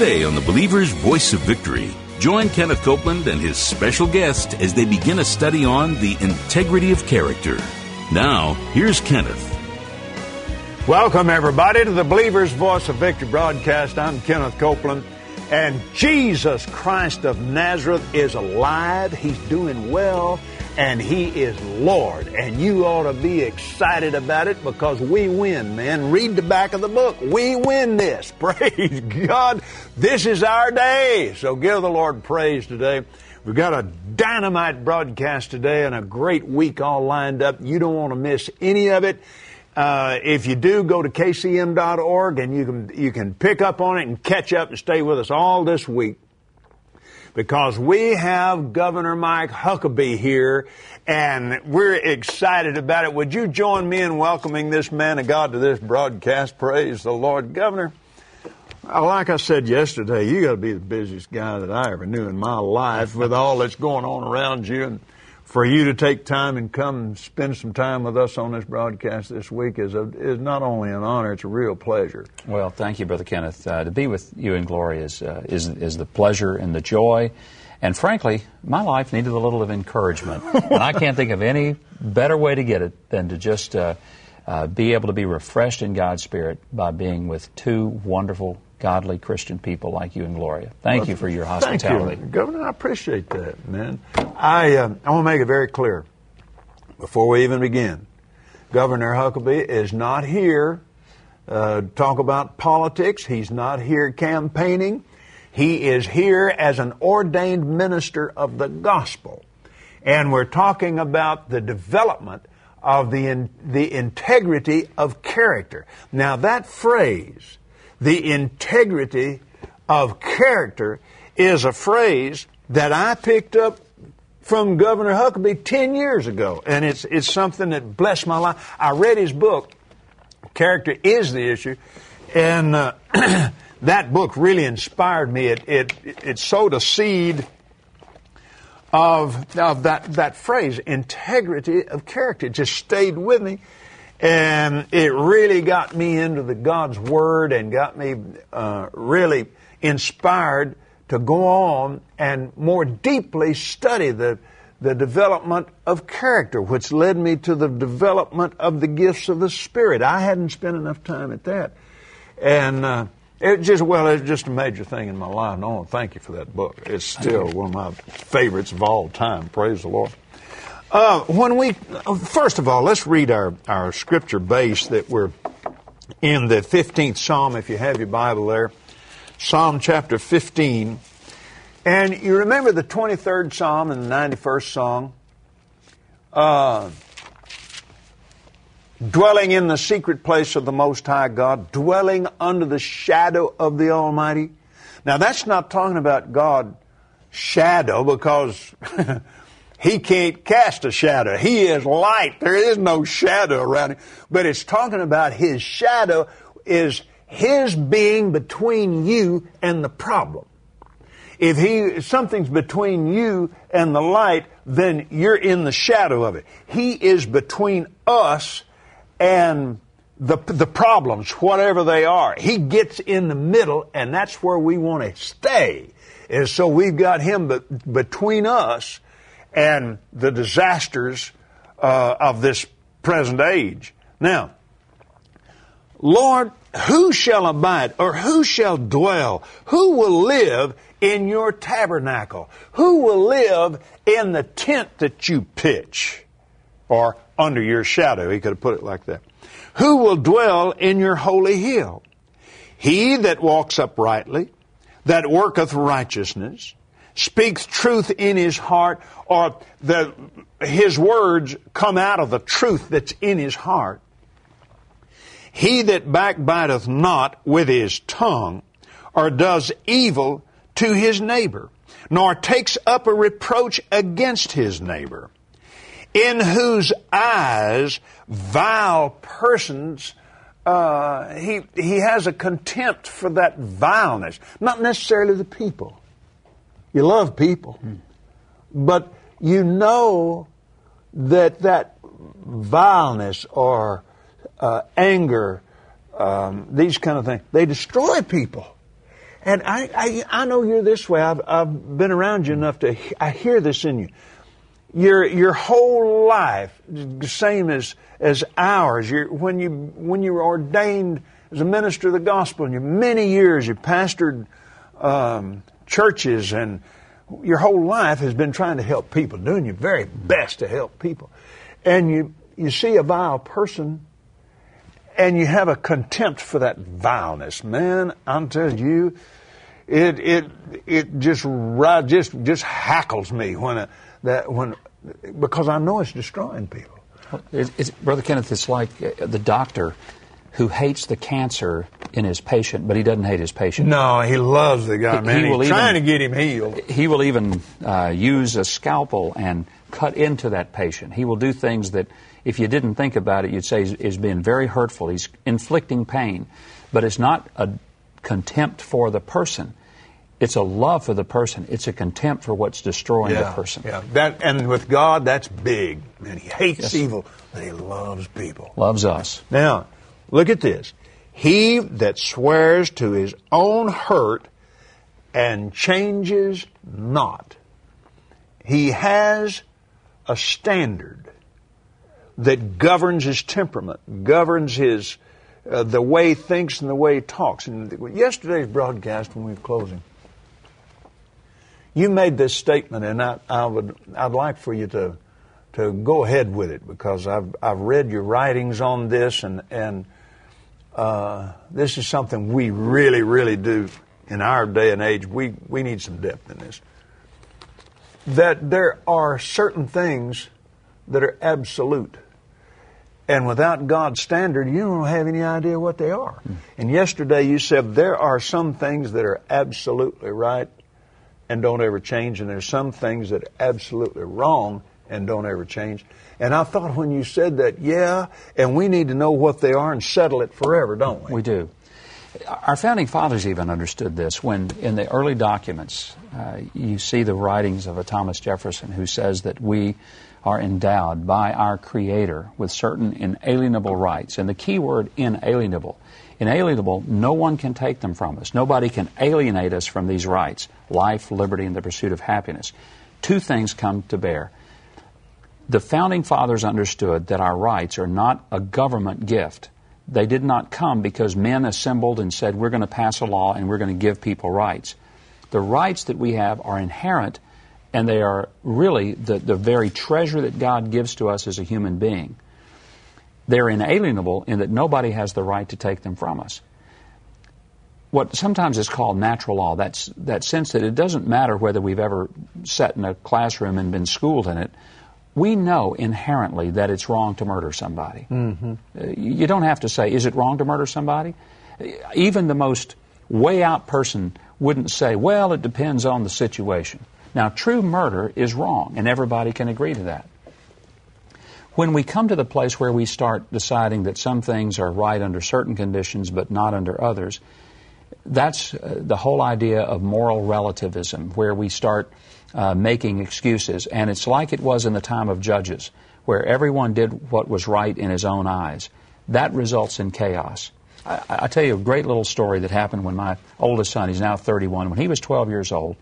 Today on the Believer's Voice of Victory, join Kenneth Copeland and his special guest as they begin a study on the integrity of character. Now, here's Kenneth. Welcome, everybody, to the Believer's Voice of Victory broadcast. I'm Kenneth Copeland, and Jesus Christ of Nazareth is alive. He's doing well, and He is Lord. And you ought to be excited about it because we win, man. Read the back of the book. We win this. Praise God. This is our day. So give the Lord praise today. We've got a dynamite broadcast today and a great week all lined up. You don't want to miss any of it. If you do, go to kcm.org and you can pick up on it and catch up and stay with us all this week, because we have Governor Mike Huckabee here and we're excited about it. Would you join me in welcoming this man of God to this broadcast? Praise the Lord. Governor, like I said yesterday, you got to be the busiest guy that I ever knew in my life with all that's going on around you. And for you to take time and come and spend some time with us on this broadcast this week is not only an honor, it's a real pleasure. Well, thank you, Brother Kenneth. To be with you in glory is the pleasure and the joy. And frankly, my life needed a little of encouragement. And I can't think of any better way to get it than to just be able to be refreshed in God's Spirit by being with two wonderful, godly Christian people like you and Gloria. Thank you for your hospitality. Thank you, Governor. I appreciate that, man. I want to make it very clear before we even begin. Governor Huckabee is not here to talk about politics. He's not here campaigning. He is here as an ordained minister of the gospel. And we're talking about the development of the integrity of character. Now, that phrase, the integrity of character, is a phrase that I picked up from Governor Huckabee 10 years ago, and it's something that blessed my life. I read his book, Character is the Issue, and that book really inspired me. It sowed a seed of that phrase, integrity of character. It just stayed with me. And it really got me into the God's Word and got me really inspired to go on and more deeply study the development of character, which led me to the development of the gifts of the Spirit. I hadn't spent enough time at that. And it's just a major thing in my life. And I want to thank you for that book. It's still one of my favorites of all time. Praise the Lord. First of all, let's read our scripture base that we're in the 15th Psalm, if you have your Bible there. Psalm chapter 15. And you remember the 23rd Psalm and the 91st song? Dwelling in the secret place of the Most High God, dwelling under the shadow of the Almighty. Now, that's not talking about God's shadow, because He can't cast a shadow. He is light. There is no shadow around Him. But it's talking about His shadow is His being between you and the problem. If something's between you and the light, then you're in the shadow of it. He is between us and the problems, whatever they are. He gets in the middle, and that's where we want to stay. And so we've got Him between us and the disasters of this present age. Now, Lord, who shall abide, or who shall dwell? Who will live in your tabernacle? Who will live in the tent that you pitch? Or under your shadow, he could have put it like that. Who will dwell in your holy hill? He that walks uprightly, that worketh righteousness, speaks truth in his heart, or his words come out of the truth that's in his heart. He that backbiteth not with his tongue, or does evil to his neighbor, nor takes up a reproach against his neighbor, in whose eyes vile persons, he has a contempt for that vileness. Not necessarily the people. You love people. But you know that vileness or anger, these kind of things, they destroy people. And I know you're this way. I've been around you enough I hear this in you. Your whole life, the same as ours. When you were ordained as a minister of the gospel, and many years you pastored churches, and your whole life has been trying to help people, doing your very best to help people. And you see a vile person, and you have a contempt for that vileness. Man, I'm telling you, it just hackles me because I know it's destroying people. Brother Kenneth, it's like the doctor who hates the cancer in his patient, but he doesn't hate his patient. No, he loves the guy, man. He's trying to get him healed. He will even use a scalpel and cut into that patient. He will do things that, if you didn't think about it, you'd say is being very hurtful. He's inflicting pain. But it's not a contempt for the person. It's a love for the person. It's a contempt for what's destroying the person. Yeah, and with God, that's big. Man, He hates evil, but He loves people. Loves us. Now, look at this. He that swears to his own hurt and changes not. He has a standard that governs his temperament, governs his the way he thinks and the way he talks. And yesterday's broadcast, when we were closing, you made this statement, and I'd like for you to go ahead with it, because I've read your writings on this, and this is something we really, really do in our day and age. We need some depth in this. That there are certain things that are absolute, and without God's standard, you don't have any idea what they are. And yesterday you said there are some things that are absolutely right and don't ever change, and there's some things that are absolutely wrong and don't ever change. And I thought when you said that, and we need to know what they are and settle it forever, don't we? We do. Our founding fathers even understood this when, in the early documents, you see the writings of a Thomas Jefferson, who says that we are endowed by our Creator with certain inalienable rights. And the key word, inalienable. Inalienable, no one can take them from us. Nobody can alienate us from these rights: life, liberty, and the pursuit of happiness. Two things come to bear. The founding fathers understood that our rights are not a government gift. They did not come because men assembled and said, we're going to pass a law and we're going to give people rights. The rights that we have are inherent, and they are really the very treasure that God gives to us as a human being. They're inalienable in that nobody has the right to take them from us. What sometimes is called natural law, that sense that it doesn't matter whether we've ever sat in a classroom and been schooled in it. We know inherently that it's wrong to murder somebody. Mm-hmm. You don't have to say, is it wrong to murder somebody? Even the most way out person wouldn't say, well, it depends on the situation. Now, true murder is wrong, and everybody can agree to that. When we come to the place where we start deciding that some things are right under certain conditions but not under others, that's the whole idea of moral relativism, where we start making excuses. And it's like it was in the time of Judges, where everyone did what was right in his own eyes. That results in chaos. I tell you a great little story that happened when my oldest son, he's now 31, when he was 12 years old.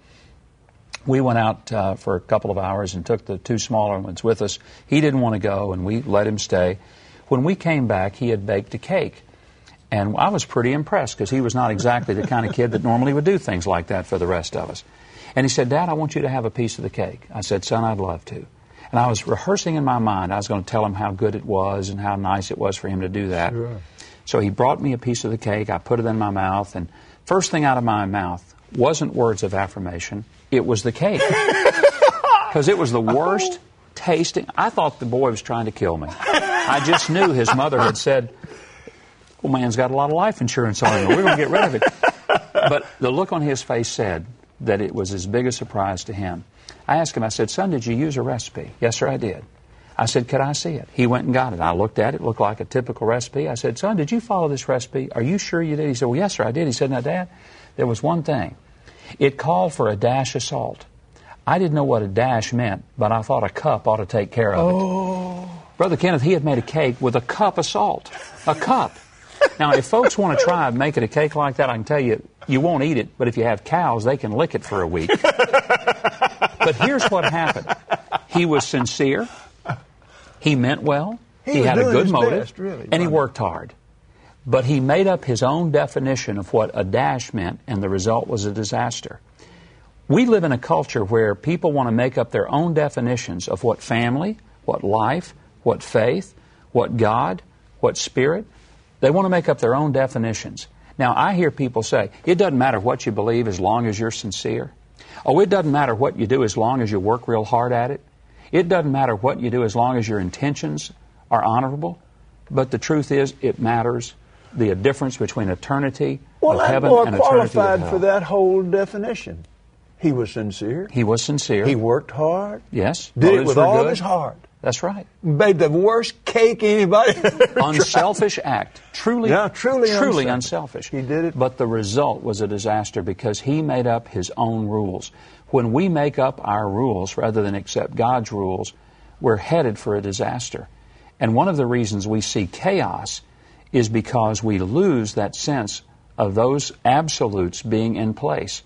We went out for a couple of hours and took the two smaller ones with us. He didn't want to go, and we let him stay. When we came back, he had baked a cake. And I was pretty impressed, because he was not exactly the kind of kid that normally would do things like that for the rest of us. And he said, Dad, I want you to have a piece of the cake. I said, son, I'd love to. And I was rehearsing in my mind. I was going to tell him how good it was and how nice it was for him to do that. Sure. So he brought me a piece of the cake. I put it in my mouth, and first thing out of my mouth wasn't words of affirmation. It was the cake. Because it was the worst tasting. I thought the boy was trying to kill me. I just knew his mother had said, well, man's got a lot of life insurance on him. We're going to get rid of it. But the look on his face said that it was as big a surprise to him. I asked him, I said, son, did you use a recipe? Yes, sir, I did. I said, could I see it? He went and got it. I looked at it. It looked like a typical recipe. I said, son, did you follow this recipe? Are you sure you did? He said, well, yes, sir, I did. He said, now, Dad, there was one thing. It called for a dash of salt. I didn't know what a dash meant, but I thought a cup ought to take care of it. Brother Kenneth, he had made a cake with a cup of salt. A cup. Now, if folks want to try making a cake like that, I can tell you, You won't eat it, but if you have cows, they can lick it for a week. But here's what happened. He was sincere. He meant well. He had a good motive. Best, really, and he worked hard. But he made up his own definition of what a dash meant, and the result was a disaster. We live in a culture where people want to make up their own definitions of what family, what life, what faith, what God, what spirit. They want to make up their own definitions. Now, I hear people say, it doesn't matter what you believe as long as you're sincere. Oh, it doesn't matter what you do as long as you work real hard at it. It doesn't matter what you do as long as your intentions are honorable. But the truth is, it matters. The difference between eternity of heaven and eternity of hell. Qualified for that whole definition. He was sincere. He was sincere. He worked hard. Yes. Did it with all his heart. That's right. Made the worst cake anybody ever Unselfish act. Truly unselfish. He did it. But the result was a disaster because he made up his own rules. When we make up our rules rather than accept God's rules, we're headed for a disaster. And one of the reasons we see chaos is because we lose that sense of those absolutes being in place.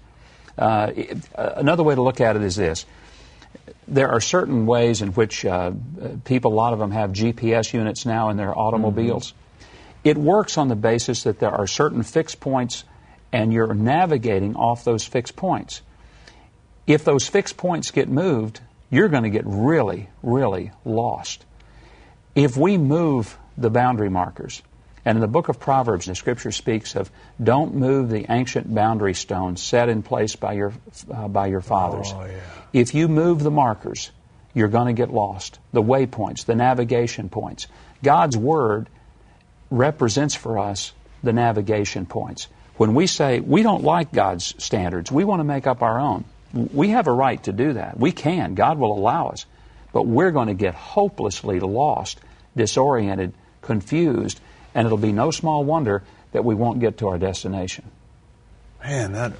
Another way to look at it is this. There are certain ways in which people, a lot of them have GPS units now in their automobiles. Mm-hmm. It works on the basis that there are certain fixed points and you're navigating off those fixed points. If those fixed points get moved, you're going to get really, really lost. If we move the boundary markers, and in the book of Proverbs, the Scripture speaks of don't move the ancient boundary stones set in place by your fathers. Oh, yeah. If you move the markers, you're going to get lost. The waypoints, the navigation points. God's Word represents for us the navigation points. When we say we don't like God's standards, we want to make up our own. We have a right to do that. We can. God will allow us. But we're going to get hopelessly lost, disoriented, confused, and it'll be no small wonder that we won't get to our destination. Man,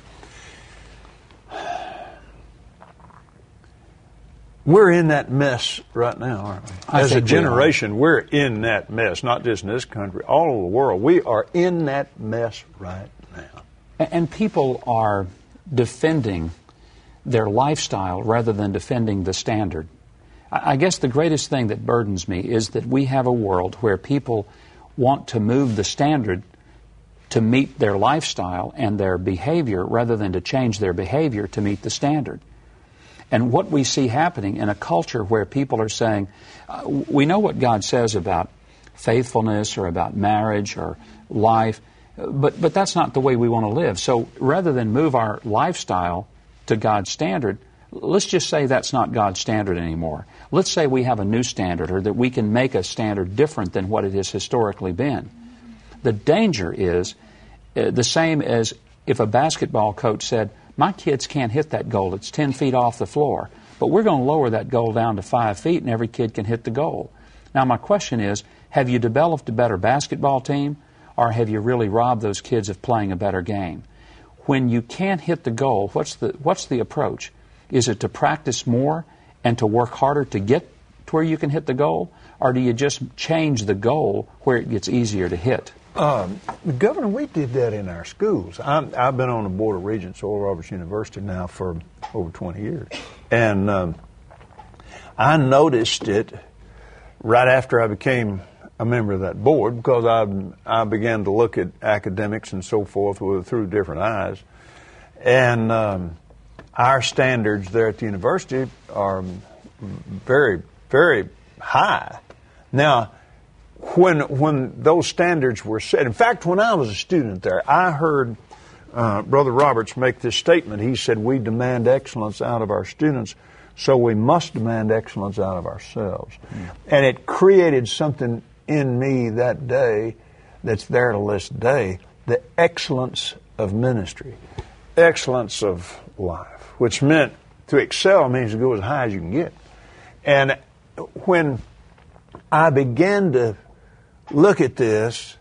we're in that mess right now, aren't we? As a generation, we're in that mess, not just in this country, all over the world. We are in that mess right now. And people are defending their lifestyle rather than defending the standard. I guess the greatest thing that burdens me is that we have a world where people want to move the standard to meet their lifestyle and their behavior rather than to change their behavior to meet the standard. And what we see happening in a culture where people are saying, we know what God says about faithfulness or about marriage or life, but that's not the way we want to live. So rather than move our lifestyle to God's standard, let's just say that's not God's standard anymore. Let's say we have a new standard or that we can make a standard different than what it has historically been. The danger is the same as if a basketball coach said, my kids can't hit that goal. It's 10 feet off the floor. But we're going to lower that goal down to 5 feet and every kid can hit the goal. Now my question is, have you developed a better basketball team or have you really robbed those kids of playing a better game? When you can't hit the goal, what's the approach? Is it to practice more and to work harder to get to where you can hit the goal? Or do you just change the goal where it gets easier to hit? Governor, we did that in our schools. I've been on the Board of Regents at Oral Roberts University now for over 20 years. And I noticed it right after I became a member of that board because I began to look at academics and so forth through different eyes. And our standards there at the university are very, very high. Now, when those standards were set, in fact, when I was a student there, I heard Brother Roberts make this statement. He said, we demand excellence out of our students, so we must demand excellence out of ourselves. And it created something in me that day that's there to this day, the excellence of ministry, excellence of life, which meant to excel means to go as high as you can get. And when I began to look at this,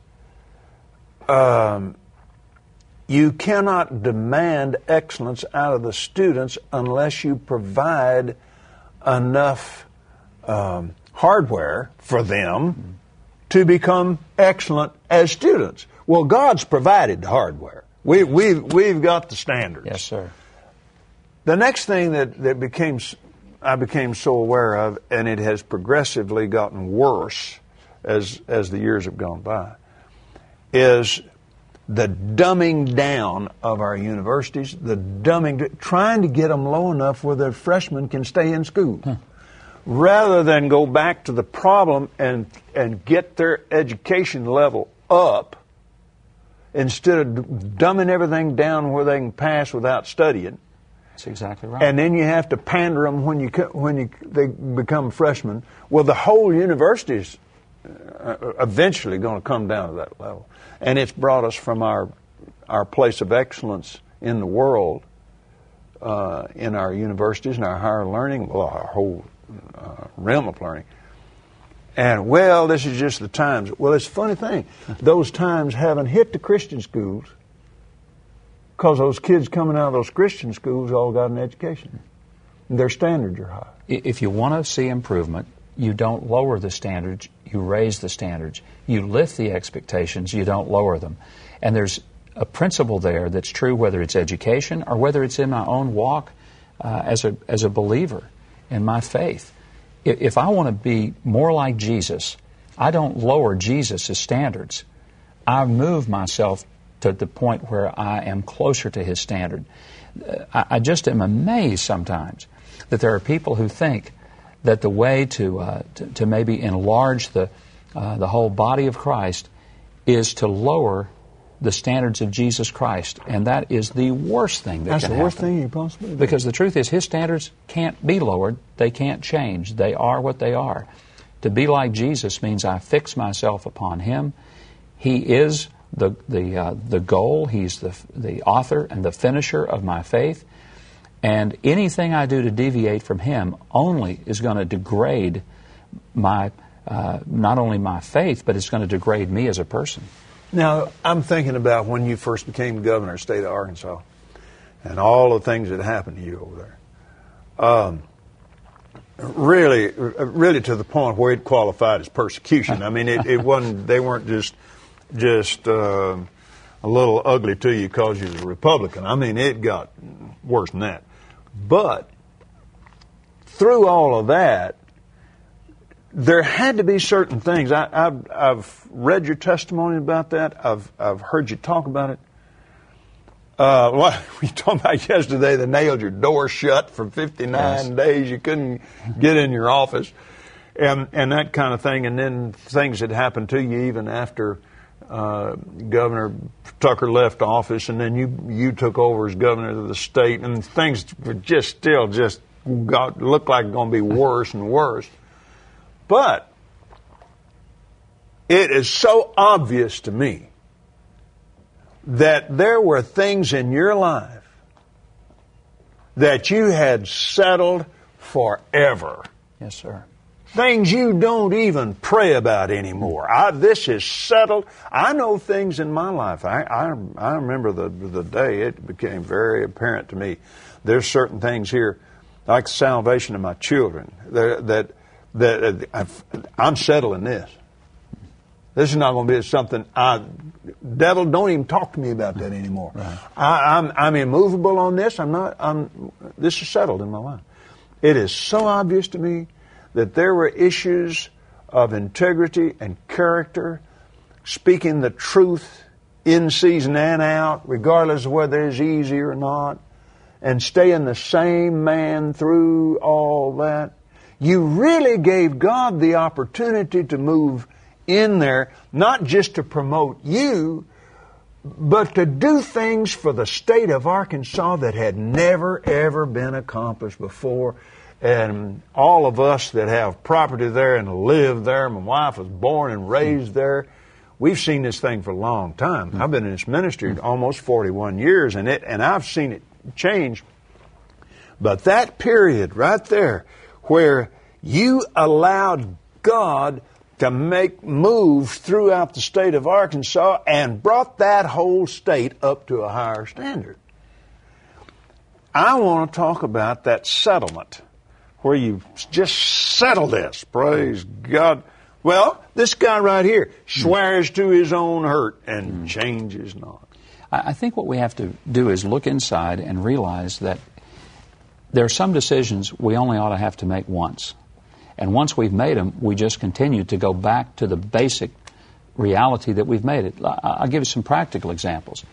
you cannot demand excellence out of the students unless you provide enough hardware for them to become excellent as students. Well, God's provided the hardware. We've got the standards. Yes, sir. The next thing that I became so aware of, and it has progressively gotten worse as the years have gone by, is the dumbing down of our universities, trying to get them low enough where the freshmen can stay in school, rather than go back to the problem and get their education level up, instead of dumbing everything down where they can pass without studying. That's exactly right. And then you have to pander them when they become freshmen. Well, the whole university is eventually going to come down to that level. And it's brought us from our place of excellence in the world, in our universities and our higher learning, well, our whole realm of learning. And, well, this is just the times. Well, it's a funny thing. Those times haven't hit the Christian schools because those kids coming out of those Christian schools all got an education. And their standards are high. If you want to see improvement, you don't lower the standards, you raise the standards. You lift the expectations, you don't lower them. And there's a principle there that's true whether it's education or whether it's in my own walk as a believer in my faith. If I want to be more like Jesus, I don't lower Jesus' standards. I move myself to the point where I am closer to His standard. I just am amazed sometimes that there are people who think that the way to maybe enlarge the whole body of Christ is to lower the standards of Jesus Christ, and that is the worst thing that That's can the worst happen. thing you possibly do. Because the truth is, His standards can't be lowered. They can't change. They are what they are. To be like Jesus means I fix myself upon Him. He is the goal. He's the author and the finisher of my faith. And anything I do to deviate from Him only is going to degrade my not only my faith, but it's going to degrade me as a person. Now, I'm thinking about when you first became governor of the state of Arkansas and all the things that happened to you over there. Really to the point where it qualified as persecution. I mean, it wasn't, they weren't just a little ugly to you because you was a Republican. I mean, it got worse than that. But through all of that, there had to be certain things. I've read your testimony about that. I've heard you talk about it. We talked about yesterday. They nailed your door shut for 59 days. You couldn't get in your office, and that kind of thing. And then things that happened to you even after Governor Tucker left office, and then you took over as governor of the state, and things were looked like going to be worse and worse. But it is so obvious to me that there were things in your life that you had settled forever. Yes, sir. Things you don't even pray about anymore. This is settled. I know things in my life. I remember the day it became very apparent to me. There's certain things here, like the salvation of my children, that I'm settling this. This is not going to be something. Devil, don't even talk to me about that anymore. Right. I'm immovable on this. This is settled in my life. It is so obvious to me that there were issues of integrity and character, speaking the truth in season and out, regardless of whether it's easy or not, and staying the same man through all that. You really gave God the opportunity to move in there, not just to promote you, but to do things for the state of Arkansas that had never, ever been accomplished before. And all of us that have property there and live there, my wife was born and raised there, we've seen this thing for a long time. I've been in this ministry almost 41 years, and I've seen it change. But that period right there, where you allowed God to make moves throughout the state of Arkansas and brought that whole state up to a higher standard. I want to talk about that settlement, where you just settle this. Praise God. Well, this guy right here swears to his own hurt and changes not. I think what we have to do is look inside and realize that there are some decisions we only ought to have to make once. And once we've made them, we just continue to go back to the basic reality that we've made it. I'll give you some practical examples.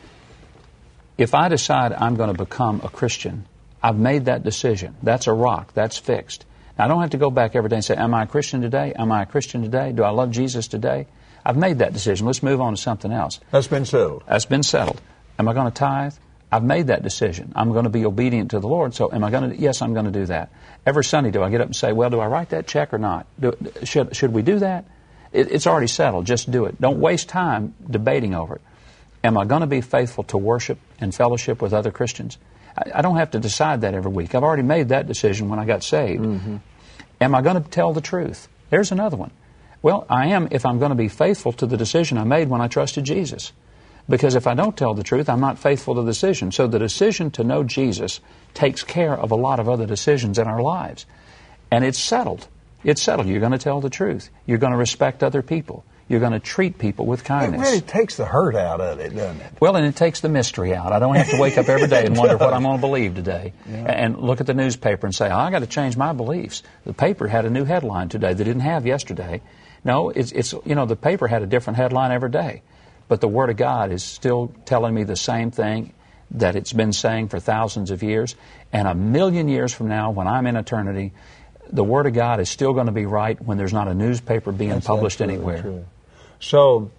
If I decide I'm going to become a Christian, I've made that decision. That's a rock. That's fixed. Now, I don't have to go back every day and say, am I a Christian today? Am I a Christian today? Do I love Jesus today? I've made that decision. Let's move on to something else. That's been settled. That's been settled. Am I going to tithe? I've made that decision. I'm going to be obedient to the Lord. So am I going to? Yes, I'm going to do that. Every Sunday, do I get up and say, well, do I write that check or not? Should we do that? It's already settled. Just do it. Don't waste time debating over it. Am I going to be faithful to worship and fellowship with other Christians? I don't have to decide that every week. I've already made that decision when I got saved. Mm-hmm. Am I going to tell the truth? There's another one. Well, I am if I'm going to be faithful to the decision I made when I trusted Jesus. Because if I don't tell the truth, I'm not faithful to the decision. So the decision to know Jesus takes care of a lot of other decisions in our lives. And it's settled. It's settled. You're going to tell the truth. You're going to respect other people. You're going to treat people with kindness. It really takes the hurt out of it, doesn't it? Well, and it takes the mystery out. I don't have to wake up every day and wonder what I'm going to believe today. Yeah. And look at the newspaper and say, I got to change my beliefs. The paper had a new headline today they didn't have yesterday. No, it's the paper had a different headline every day. But the Word of God is still telling me the same thing that it's been saying for thousands of years. And 1,000,000 years from now, when I'm in eternity, the Word of God is still going to be right when there's not a newspaper being published anywhere. True. So,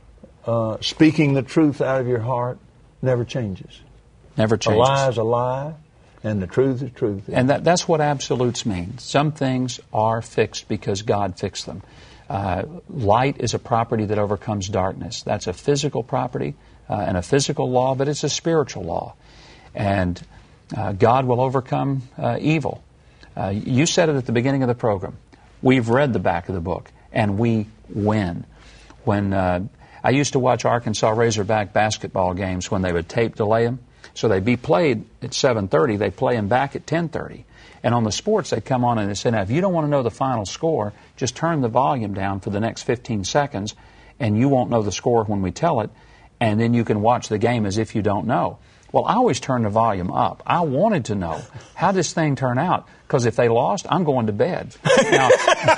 speaking the truth out of your heart never changes. Never changes. A lie is a lie, and the truth is truth. And that's what absolutes mean. Some things are fixed because God fixed them. Light is a property that overcomes darkness. That's a physical property and a physical law, but it's a spiritual law. And God will overcome evil. You said it at the beginning of the program. We've read the back of the book, and we win. When I used to watch Arkansas Razorback basketball games when they would tape delay them, so they'd be played at 7:30, they'd play them back at 10:30. And on the sports, they'd come on and they'd say, now, if you don't want to know the final score, just turn the volume down for the next 15 seconds, and you won't know the score when we tell it, and then you can watch the game as if you don't know. Well, I always turn the volume up. I wanted to know, how does this thing turn out? Because if they lost, I'm going to bed. Now,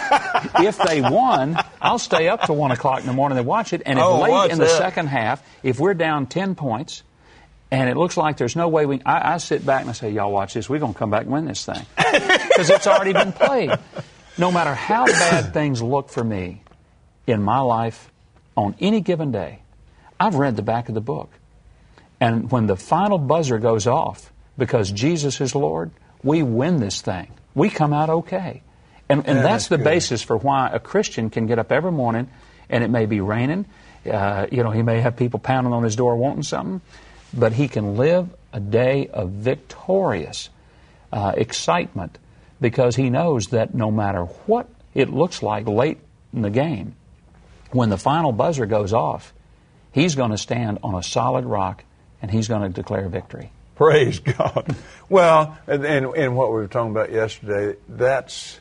if they won, I'll stay up till 1 o'clock in the morning and watch it. And if late in the second half, if we're down 10 points, and it looks like there's no way I sit back and I say, y'all watch this, we're going to come back and win this thing. Because it's already been played. No matter how bad things look for me in my life on any given day, I've read the back of the book. And when the final buzzer goes off, because Jesus is Lord, we win this thing. We come out okay. And that's the basis for why a Christian can get up every morning, and it may be raining. He may have people pounding on his door wanting something, but he can live a day of victorious excitement because he knows that no matter what it looks like late in the game, when the final buzzer goes off, he's going to stand on a solid rock and he's going to declare victory. Praise God. Well, and what we were talking about yesterday, that's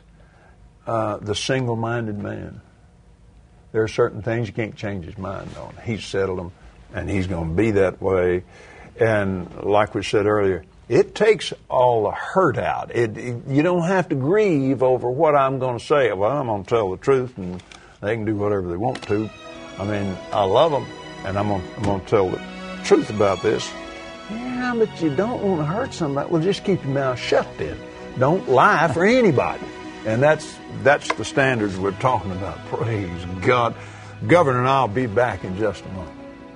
the single-minded man. There are certain things you can't change his mind on. He's settled them, and he's going to be that way. And like we said earlier, it takes all the hurt out. You don't have to grieve over what I'm going to say. Well, I'm going to tell the truth, and they can do whatever they want to. I mean, I love them, and I'm going to tell the truth about this. Yeah, but you don't want to hurt somebody. Well, just keep your mouth shut then. Don't lie for anybody. And that's the standards we're talking about. Praise God. Governor and I'll be back in just a moment.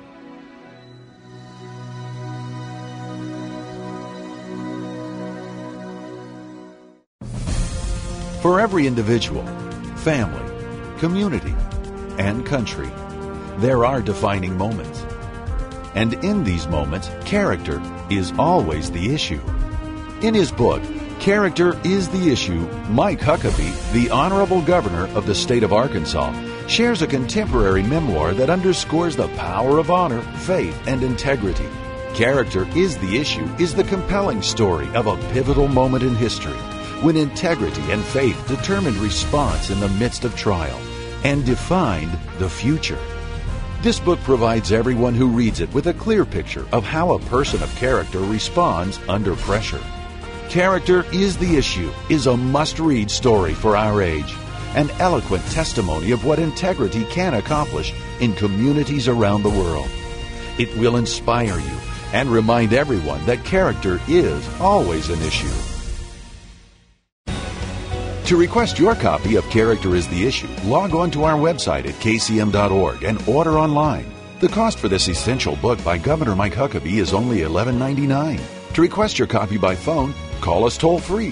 For every individual, family, community, and country, there are defining moments. And in these moments, character is always the issue. In his book, Character is the Issue, Mike Huckabee, the Honorable Governor of the state of Arkansas, shares a contemporary memoir that underscores the power of honor, faith, and integrity. Character is the Issue is the compelling story of a pivotal moment in history when integrity and faith determined response in the midst of trial and defined the future. This book provides everyone who reads it with a clear picture of how a person of character responds under pressure. Character is the Issue is a must-read story for our age, an eloquent testimony of what integrity can accomplish in communities around the world. It will inspire you and remind everyone that character is always an issue. To request your copy of Character is the Issue, log on to our website at kcm.org and order online. The cost for this essential book by Governor Mike Huckabee is only $11.99. To request your copy by phone, call us toll-free,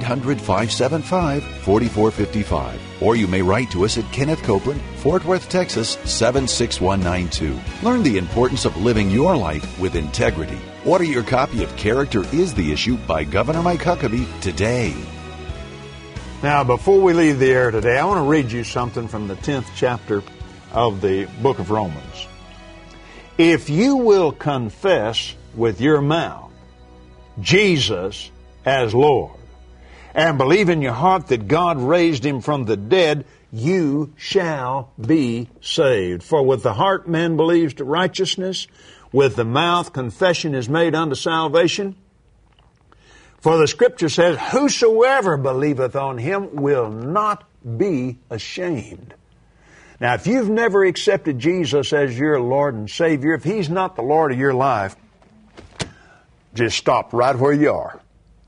800-575-4455. Or you may write to us at Kenneth Copeland, Fort Worth, Texas, 76192. Learn the importance of living your life with integrity. Order your copy of Character is the Issue by Governor Mike Huckabee today. Now, before we leave the air today, I want to read you something from the 10th chapter of the book of Romans. If you will confess with your mouth Jesus as Lord, and believe in your heart that God raised him from the dead, you shall be saved. For with the heart man believes to righteousness, with the mouth confession is made unto salvation. For the Scripture says, whosoever believeth on him will not be ashamed. Now, if you've never accepted Jesus as your Lord and Savior, if he's not the Lord of your life, just stop right where you are.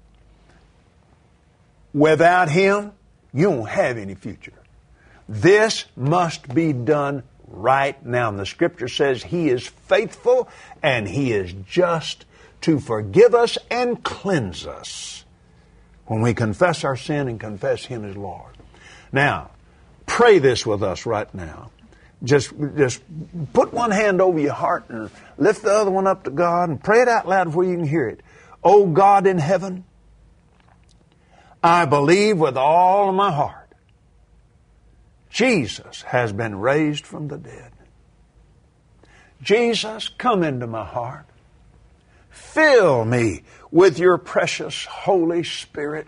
Without him, you won't have any future. This must be done right now. And the Scripture says he is faithful and he is just to forgive us and cleanse us when we confess our sin and confess him as Lord. Now, pray this with us right now. Just put one hand over your heart and lift the other one up to God and pray it out loud where you can hear it. Oh God in heaven, I believe with all of my heart Jesus has been raised from the dead. Jesus, come into my heart. Fill me with your precious Holy Spirit.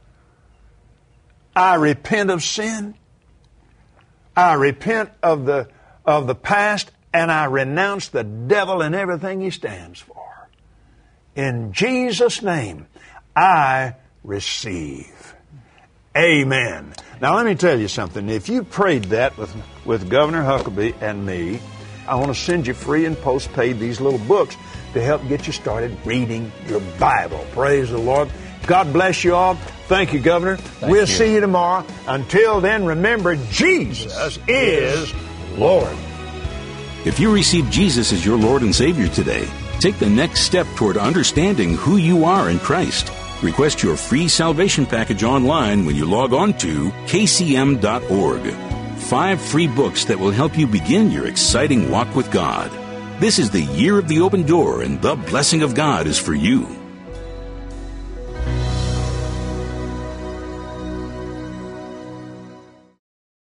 I repent of sin. I repent of the past, and I renounce the devil and everything he stands for. In Jesus' name, I receive. Amen. Now let me tell you something. If you prayed that with Governor Huckabee and me, I want to send you free and postpaid these little books to help get you started reading your Bible. Praise the Lord. God bless you all. Thank you, Governor. We'll see you tomorrow. Until then, remember, Jesus is Lord. If you receive Jesus as your Lord and Savior today, take the next step toward understanding who you are in Christ. Request your free salvation package online when you log on to kcm.org. 5 free books that will help you begin your exciting walk with God. This is the year of the open door, and the blessing of God is for you.